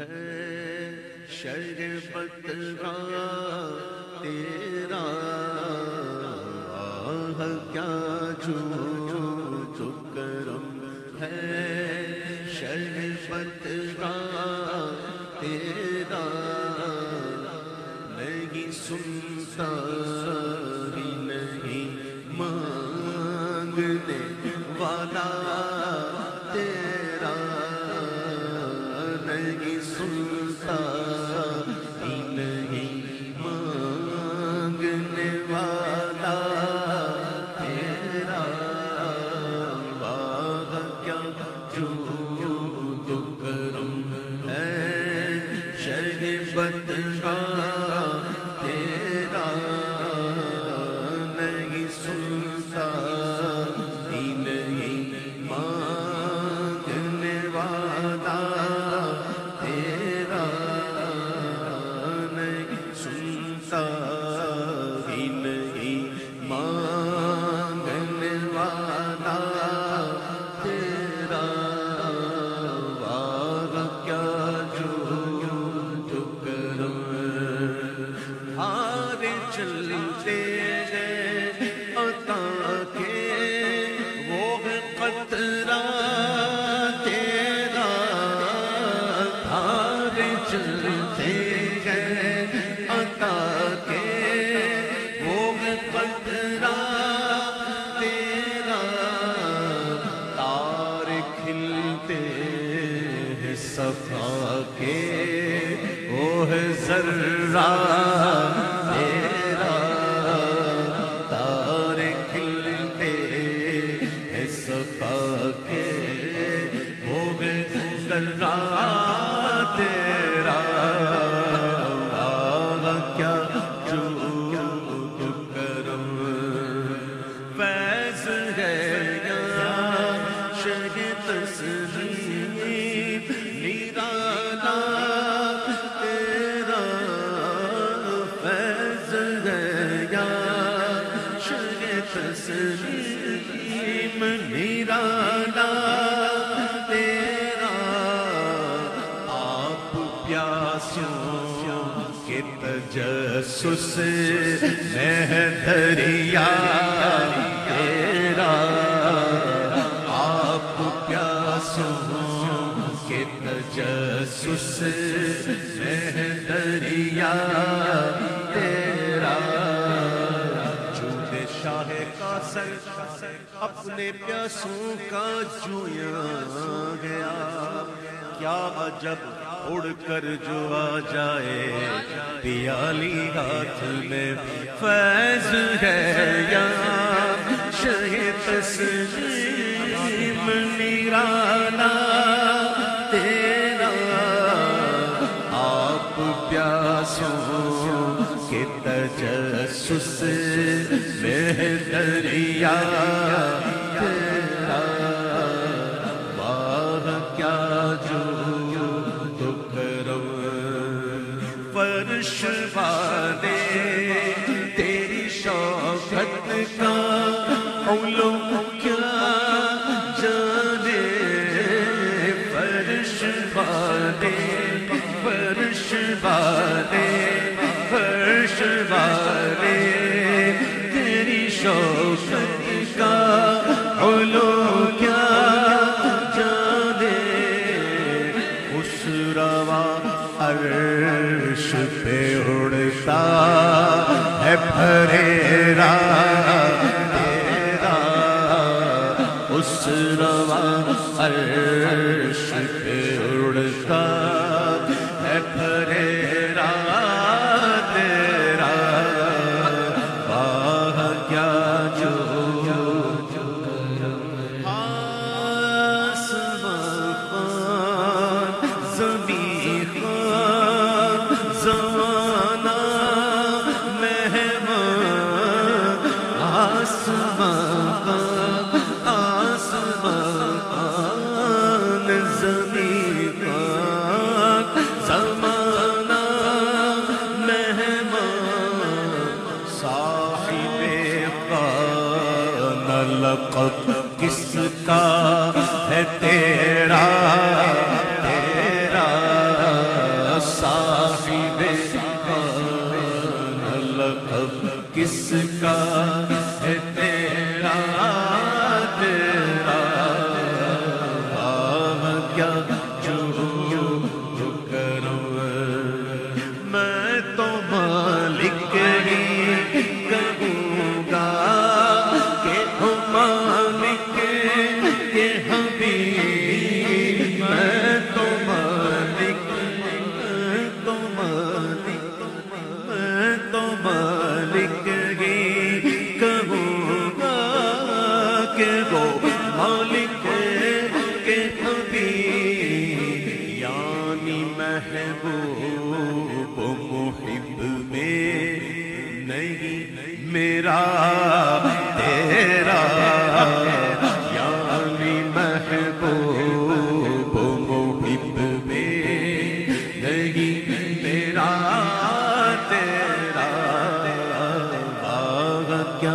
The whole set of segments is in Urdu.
ہے شربت کا تیرا، کیا جو کرم ہے شربت کا تیرا، نہیں سنتا ہی نہیں مانگنے والا تیرا، نہیں سنتا ہی نہیں مانگنے والا تیرا، واہ کیا جو کرم ہے شربت کا تیرا، نہیں سنتا ہی نہیں مانگنے والا تیرا، نہیں سنتا ہی نہیں مانگنے والا تیرا، واہ کیا جو کرم ہارے چلتے ہیں عطا کے وہ ہے قطرہ تیرا، ہارے چلتے ہیں عطا کے وہ ہے قطرہ تیرا، تارے کھلتے ہیں صفا کے وہ ہے ذرہ تیرا، تارے کھلتے ہیں صفا کے وہ ہے ذرہ تیرا، کیا جو کرم فیض ہے یا شہ تسلیم نرالا تیرا، فیض ہے یا شہ تسلیم نرالا تیرا، آپ پیاسوں کے تجسس میں ہے دریا تیرا، آپ پیاسوں کے تجسس میں ہے دریا تیرا، جود شاہ کا سر اپنے پیاسوں کا جویا گیا، کیا عجب اڑ کر جو آ جائے پیالی ہاتھ میں، فیض ہے یا شہ تسلیم نرالا تیرا، آپ پیاسوں کے تجسس میں دریا تیرا، واہ کیا جو کرم، فرش والے تیری شوکت کا علم کیا جانے، فرش والے فرش والے فرش والے تیری شوکت کا علم کیا جانے، اس رواں عرش پہ اڑتا ہے پھریرا تیرا، اس رواں عرش پہ اڑتا ہے پھریرا تیرا، واہ کیا جو لقب کس کا ہے تیرا تیرا مالک کے حبیب میں تو مالک میں تو مالک ہی کہوں گا کہ وہ مالک کے حبیب یعنی محبوب و محب میں نہیں میرا تیرا یعنی محبوب و محب میں نہیں میرا تیرا کیا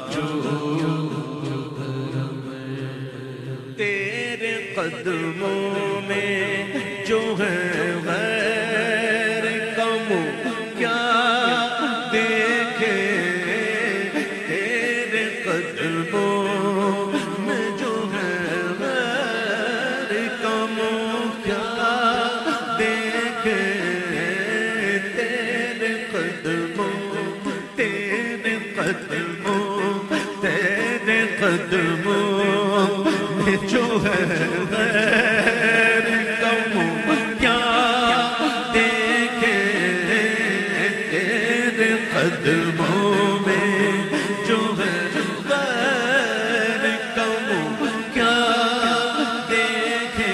تیرے قدموں میں جو ہے غیر کم کیا دیکھے تیرے قدموں میں جو ہے غیر کم کیا دیکھے تیرے قدموں میں جو ہے غیر کم کیا دیکھے تیرے قدموں میں جو ہے غیر کم کیا دیکھے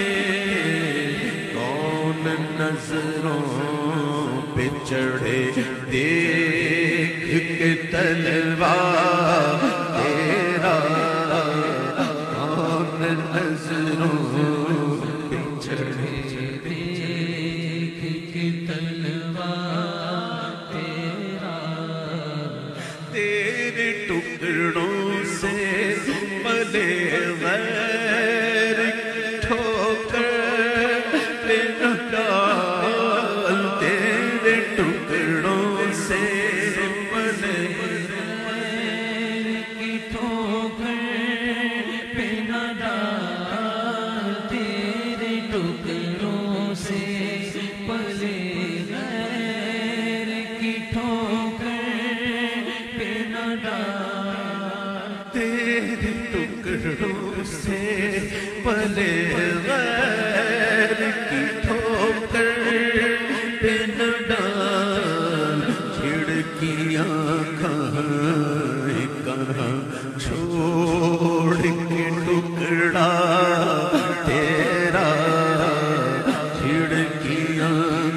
کون نظروں پہ چڑھے دیکھ کے تلوار تیرا کون نظروں پہ چڑھے دیکھ کے تلوار تیرا تیرے ٹکڑوں سے پلے غیر ٹھوکر پہ نہ ڈال تیرے ٹکڑوں سے پلے غیر کی ٹھوکر پہ نہ ڈال تیرے ٹکڑوں سے پلے غیر کی ٹھوکر پہ نہ ڈال تیرے ٹکڑوں سے پلے غیر کی ٹھوکر پہ نہ ڈال کھڑکیاں کہاں چھوڑ کے ٹکڑا تیرا کھڑکیاں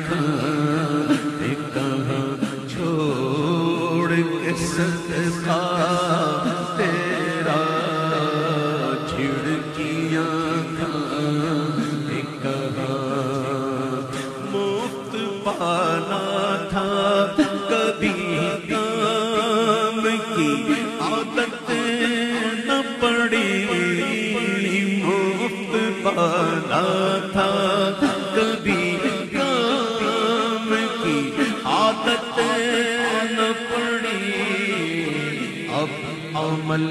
کہاں چھوڑ کے صدقہ تیرا کھڑکیاں کہاں مفت پانا تھا کبھی کام کی عادت نہ پڑی مفت پانا تھا کبھی کام کی عادت نہ پڑی اب عمل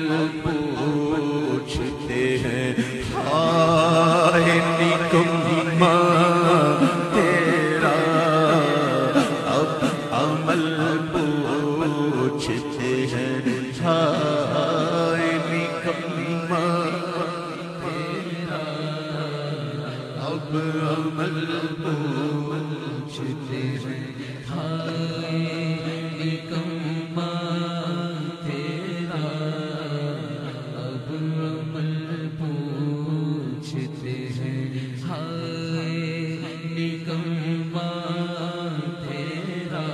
پوچھتے ہیں ہائے نکما تیرا اب عمل پوچھتے ہیں ہائے نکما تیرا اب عمل پوچھتے ہیں ہائے نکما تیرا اب عمل پوچھتے ہیں ہائے نکما تیرا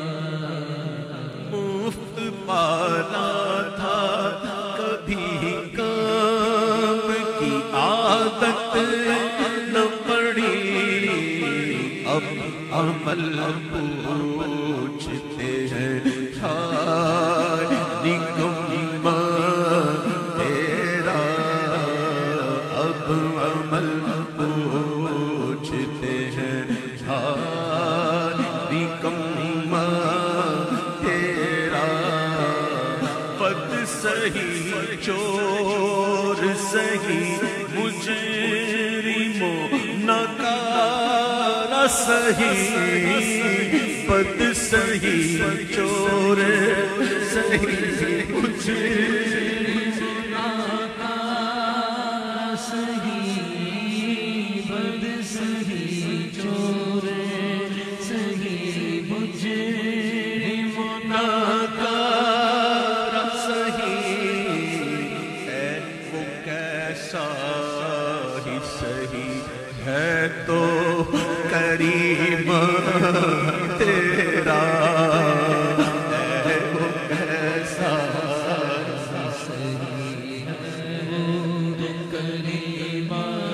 مفت پانا تھا کبھی کام کی عادت نہ پڑی اب عمل پوچھتے ہیں ہائے نکما تیرا اب عمل پوچھتے ہیں ہائے نکما تیرا بد سہی چور سہی مجرم ناکارہ سہی بد سہی چور سہی مجرم ناکارہ ہی سہی ہے تو کریم تیرا ہے وہ کیسا سہی ہے وہ کریم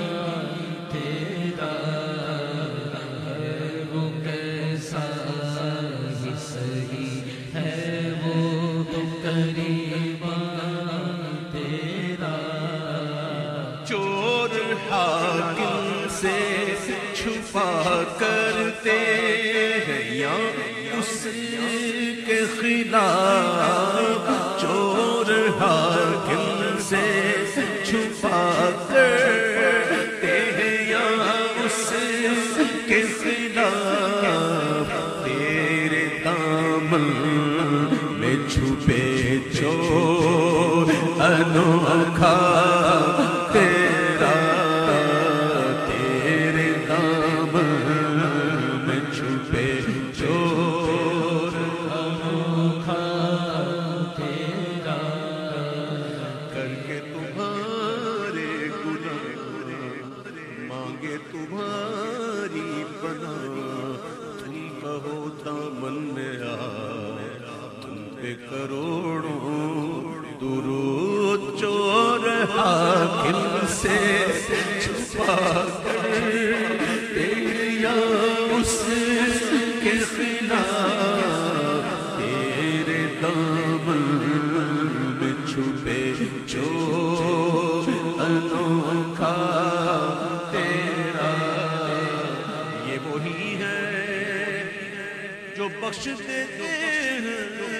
تیرا ہے وہ کیسا ہی سہی ہے وہ کریم تیرا چور حاکم سے چھپا کرتے ہیں یا اس کے خلاف چور حاکم سے چھپا کرتے ہیں یا اس کے خلاف تیرے دامن میں چھپے چور انوکھا تیرا تیرے دامن میں چھپے چور انوکھا تیرا کر کے تمہارے گناہ مانگے تمہاری پناہ تم کہو دامن میں آ تم پہ کروڑوں درود چور حاکم سے چھپا کرتے یا اس کے خلاف تیرے دامن میں چھپے چور انوکھا تیرا یہ وہی ہے جو بخش دیتے ہیں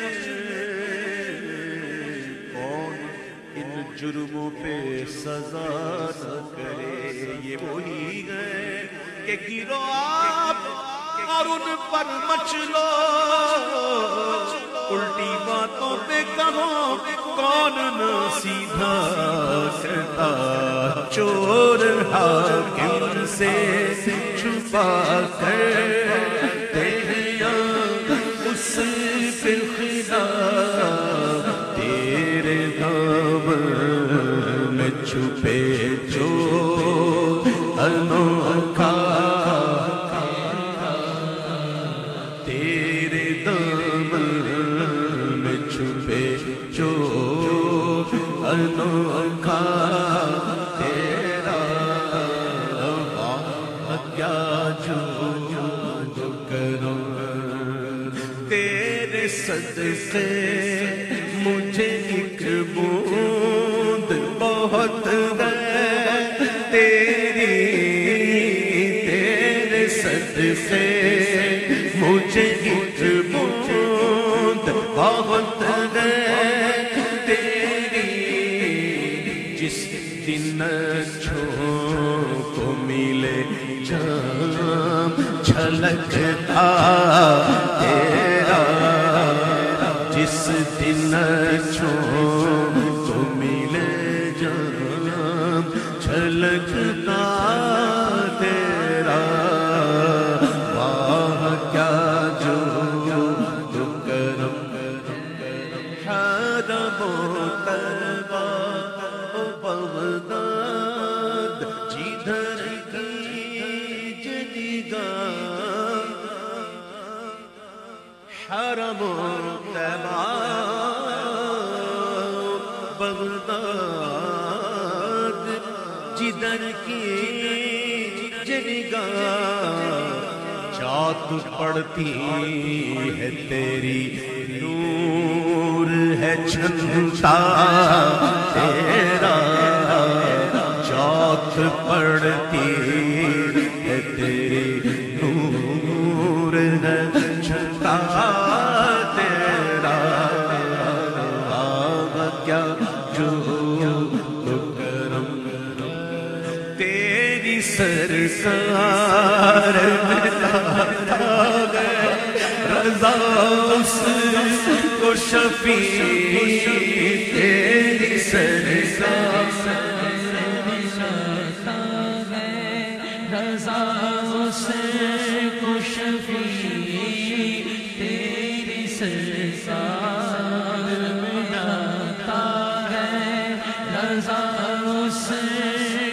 کون ان جرموں پہ سزا نہ کرے یہ وہی ہے کہ گرو آپ اور ان پر مچلو الٹی باتوں پہ کہو کون نہ سیدھا کرتا چور حاکم سے چھپا کرتے ہیں یا اس پہ خلاف تیرے دامن میں چھپے چور انوکھا تیرے دامن میں چھپے چور انوکھا تیرا کیا جو کروں تیرے صدقے مجھے ایک بوند بہت ہے تیرے صدقے مجھے ایک بوند بہت ہے تیری جس دن اچھوں کو ملے جام چھلکتا تیرا جس دن اچھوں کو ملے جام چھلکتا تیرا واہ کیا جو کرم حرم و طیبہ و بغداد جدھر کی جدگاہ حرم و طیبہ بغداد جدھر کی جدگاہ چاک پڑتی ہے تیری نور ہے چھنتا تیرا چاک پڑتی ہے تیری نور ہے چھنتا تیرا کیا جو کرم تیری سرکار رضا اس کو شفیع تیری سرکار رضا اس کو شفیع تیری سرکار میں جاتا ہے رضا اس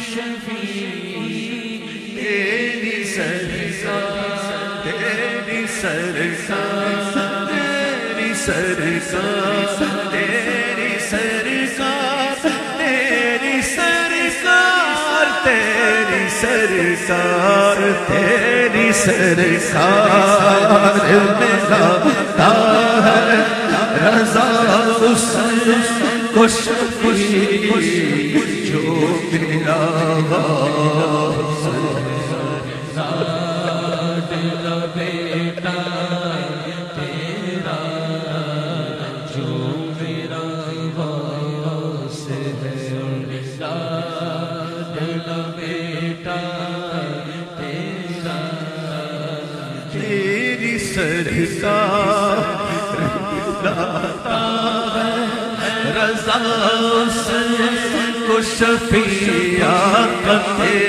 شفیع تیری سرکار تیری سرکار تیری سرکار تیری سرکار تیری سرکار تیری سرکار تیری سرکار میں لاتا ہے رضا اس کو شفیع جو میرا بیٹا تیرا جو میرا واس ہے بیٹا تیرا تیری سرکار رضا اس کو شفیع